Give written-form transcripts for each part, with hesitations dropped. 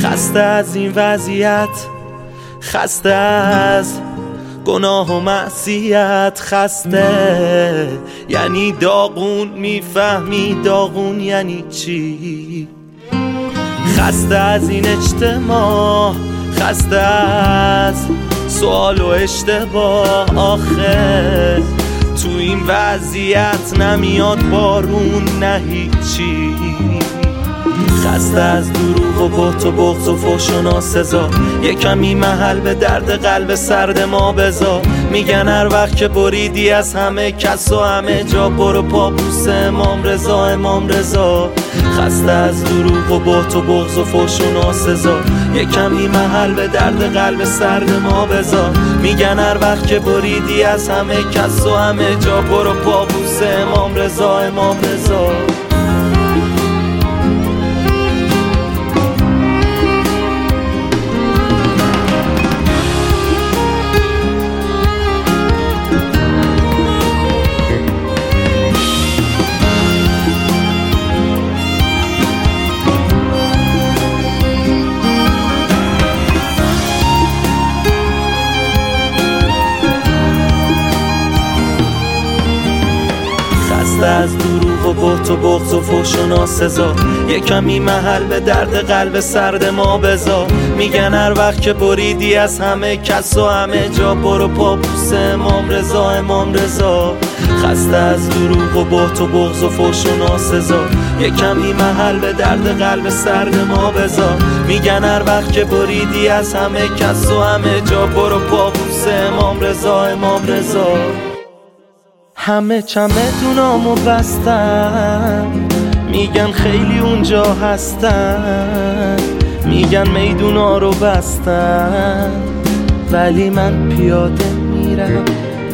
خسته از این وضعیت، خسته از گناه و معصیت، خسته یعنی داغون، میفهمی داغون یعنی چی؟ خسته از این اجتماع، خسته از سوال و اشتباه. آخه تو این وضعیت نمیاد بارون نه هیچی. خسته از دروغ و بهت و بغض و فحش و ناسزا، یه کمی محل به درد قلب سرد ما بذار. میگن هر وقت که بریدی از همه کس و همه جا، برو پابوس امام رضا، امام رضا. خسته از دروغ و بهت و بغض و فحش و ناسزا، یه کمی محل به درد قلب سرد ما بذار. میگن هر وقت که بریدی از همه کس و همه جا، برو پابوس امام رضا، امام رضا. از دروغ و بهت و بغض و فحش و ناسزا، یه کمی محل به درد قلب سرد ما بذار. میگن هر وقت که بریدی از همه کس و همه جا، برو پابوس امام رضا، امام رضا. خسته از دروغ و بهت و بغض و فحش و ناسزا، یه کمی محل به درد قلب سرد ما بذار. میگن هر وقت که بریدی از همه کس و همه جا، برو پابوس امام رضا، امام رضا. همه چمدونامو بستن، میگن خیلی اونجا هستن، میگن میدونا رو بستن، ولی من پیاده میرم.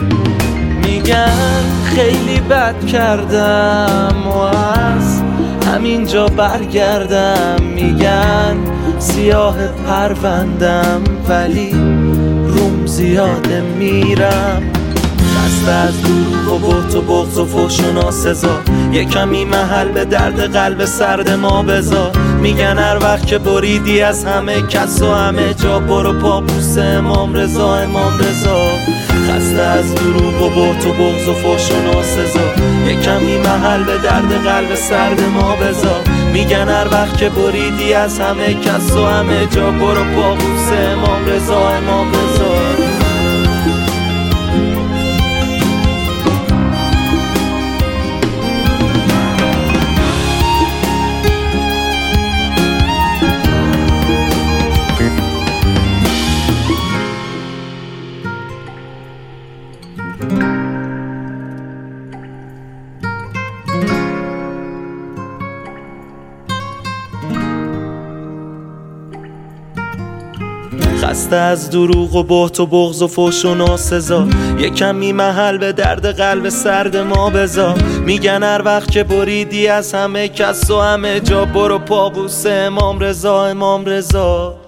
میگن خیلی بد کردم و از همینجا برگردم. میگن سیاه پروندم، ولی روم زیاده میرم. خسته از دروغ و بهت و بغض و فحش و ناسزا، یه کمی محل به درد قلب سرد ما بذار. میگن هر وقت که بریدی از همه کس و همه جا، برو پابوس امام رضا، امام رضا. خسته از دروغ و بهت و بغض و فحش و ناسزا، یه کمی محل به درد قلب سرد ما بذار. میگن هر وقت که بریدی از همه کس و همه جا، برو پابوس امام رضا، امام رضا. خسته از دروغ و بهت و بغض و فحش و ناسزا، یه کمی محل به درد قلب سرد ما بذار. میگن هر وقت که بریدی از همه کس و همه جا، برو پابوس امام رضا، امام رضا.